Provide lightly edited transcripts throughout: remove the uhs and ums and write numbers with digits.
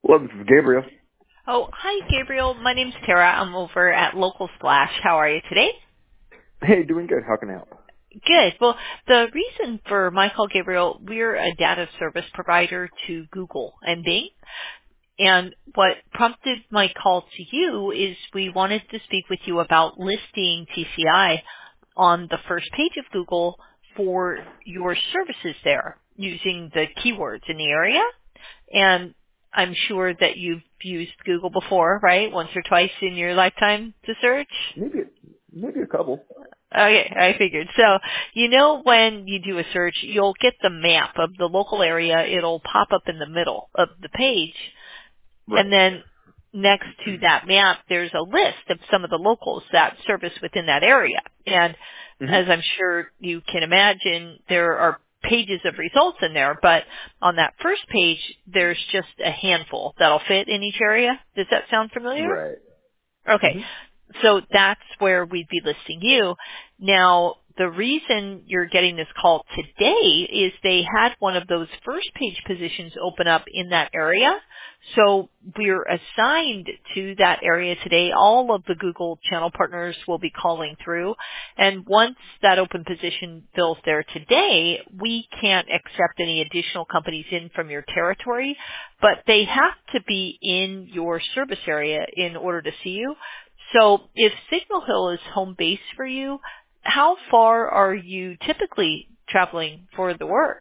Well, this is Gabriel. Oh, hi, Gabriel. My name's Tara. I'm over at Local Splash. How are you today? Hey, doing good. How can I help? Good. Well, the reason for my call, Gabriel, we're a data service provider to Google and Bing. And what prompted my call to you is we wanted to speak with you about listing TCI on the first page of Google for your services there using the keywords in the area. And I'm sure that you've used Google before, right? Once or twice in your lifetime to search? Maybe a couple. Okay, I figured. So, when you do a search, you'll get the map of the local area. It'll pop up in the middle of the page. And Right. then next to that map, there's a list of some of the locals that service within that area. And hmm as I'm sure you can imagine, there are pages of results in there, but on that first page, there's just a handful that'll fit in each area. Does that sound familiar? Right. Okay. hmm So that's where we'd be listing you. Now, the reason you're getting this call today is they had one of those first page positions open up in that area. So we're assigned to that area today. All of the Google channel partners will be calling through. And once that open position fills there today, we can't accept any additional companies in from your territory, but they have to be in your service area in order to see you. So if Signal Hill is home base for you, how far are you typically traveling for the work?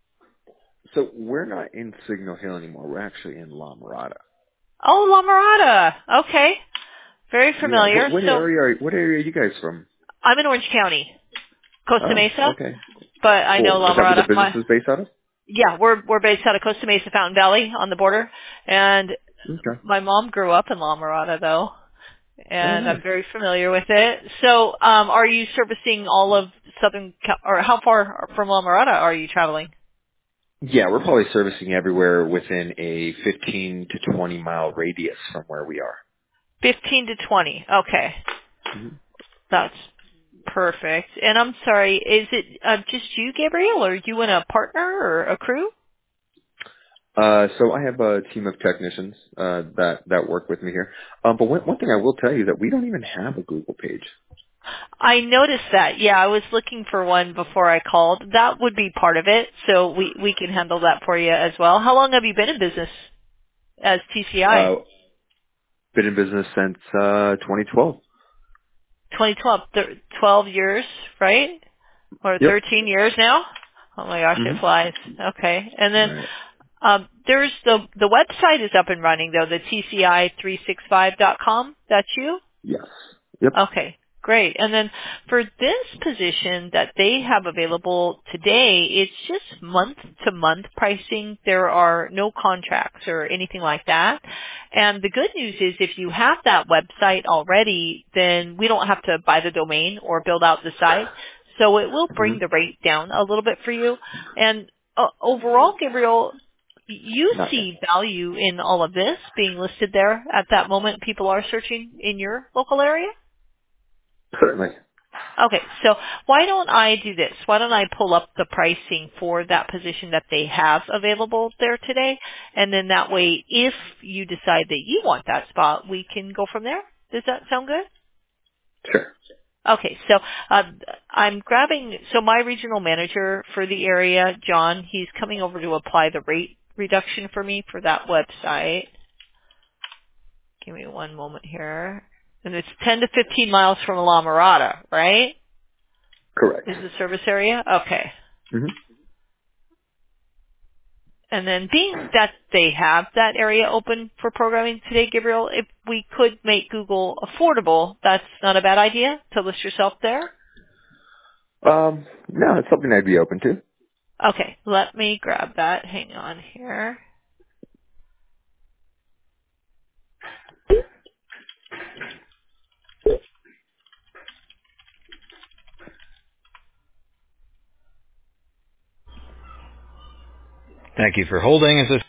So we're not in Signal Hill anymore. We're actually in La Mirada. Oh, La Mirada. Okay. Very Yeah. familiar. So What area are you guys from? I'm in Orange County, Costa Oh, Mesa, okay. but I know Cool. La Is that where the Mirada. business is based out of? Yeah, we're based out of Costa Mesa, Fountain Valley on the border. And Okay. my mom grew up in La Mirada though, Oh, and nice. I'm very familiar with it. So, are you servicing all of or how far from La Mirada are you traveling? Yeah, we're probably servicing everywhere within a 15 to 20 mile radius from where we are. 15 to 20. Okay. hmm That's perfect. And I'm sorry, is it just you, Gabriel, or you and a partner or a crew? So I have a team of technicians that work with me here. But one thing I will tell you is that we don't even have a Google page. I noticed that. Yeah, I was looking for one before I called. That would be part of it, so we can handle that for you as well. How long have you been in business as TCI? Uh, been in business since 2012. 2012, 12 years, right? Or Yep. 13 years now? Oh my gosh, it hmm flies. Okay. And then Right. there's the website is up and running though, the TCI365.com. That's you? Yes. Yep. Okay, great. And then for this position that they have available today, it's just month-to-month pricing. There are no contracts or anything like that. And the good news is if you have that website already, then we don't have to buy the domain or build out the site. So it will hmm bring the rate down a little bit for you. And overall, Gabriel, you Not yet. see value in all of this being listed there at that moment people are searching in your local area? Certainly. Okay, so why don't I do this? Why don't I pull up the pricing for that position that they have available there today? And then that way, if you decide that you want that spot, we can go from there. Does that sound good? Sure. Okay, so I'm grabbing, so my regional manager for the area, John, he's coming over to apply the rate reduction for me for that website. Give me one moment here. And it's 10 to 15 miles from La Mirada, right? Correct. Is the service area? Okay. hmm And then being that they have that area open for programming today, Gabriel, if we could make Google affordable, that's not a bad idea to list yourself there. No, it's something I'd be open to. Okay, let me grab that. Hang on here. Thank you for holding. Is this